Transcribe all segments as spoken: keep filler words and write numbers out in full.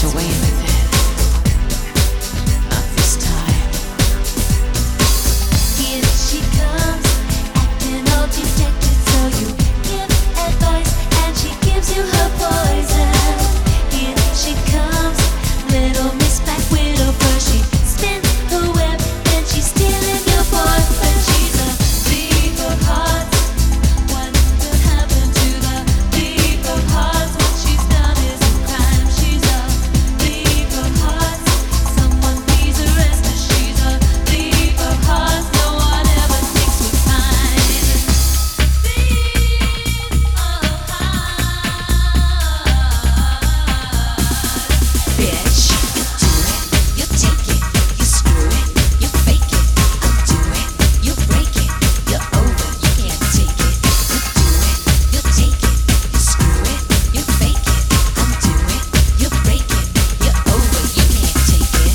away with it. Not this time. Here she comes, acting all dejected, so you give advice and she gives you her poison. Here she comes, little Miss Black Widow, first she spins her web, then she's stealing your boyfriend. She's a thief of hearts. What will happen to the thief of hearts? What she's done is a crime. She's a thief of hearts. Someone please arrest her. She's a thief of hearts. No one ever takes what's mine. Thief of hearts. Bitch, you do it, you take it, you screw it, you fake it. I'll do it, you break it, you're over, you can't take it. You do it, you take it, you screw it, you fake it. I'll do it, you break it, you're over, you can't take it.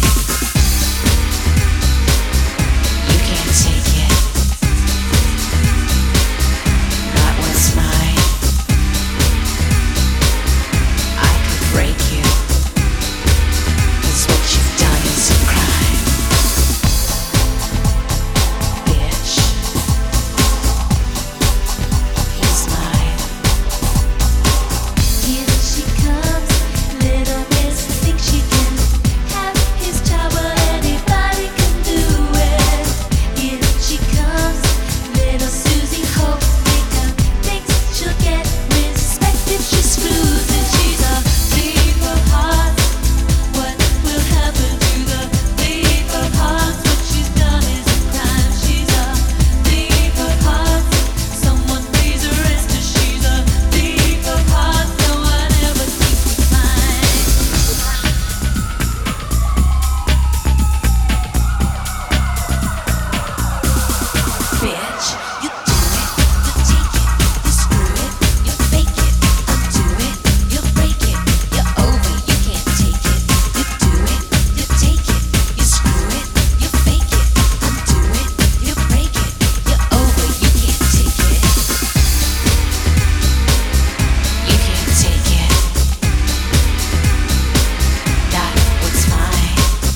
You can't take it. Not what's mine. I could break you. 'Cause what you've done is a crime. Bitch. He's mine. Here she comes, little miss thinks she can have his child, but anybody can do it. Here she comes, little Susie Hope Maker thinks she'll get respect if she screws it. She's a thief of hearts. What will happen to the thief of hearts? What she's done is a crime. She's a thief of hearts. Someone please arrest her. She's a thief of hearts. No one ever takes what's mine. Bitch, you do it, you take it, you screw it, you fake it. I'll do it, you break it, you're over, you can't take it. You do it, you take it, you screw it, you fake it. I'll do it, you break it, you're over, you can't take it. You can't take it. Not what's mine.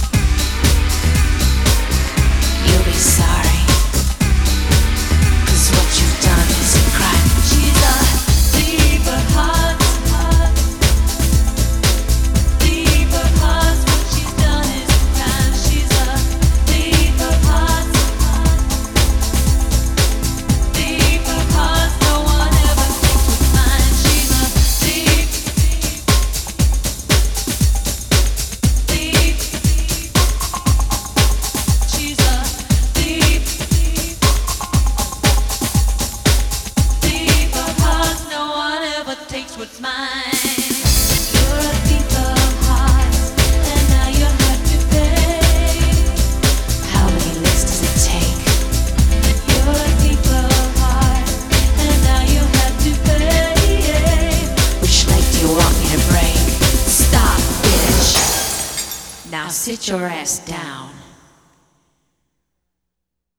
You'll be sorry. 'Cause what you've done is a crime. She's a thief of hearts. Thief of hearts. What she's done is a crime. She's a thief of hearts. Thief of hearts. No one ever takes what's mine. She's a thief. Thief. She's a thief. Thief of hearts, no one ever takes what's mine. You're a thief of hearts, and now you have to pay. How many licks does it take? You're a thief of hearts, and now you have to pay. Which leg do you want me to break? Stop, bitch. Now sit your ass down.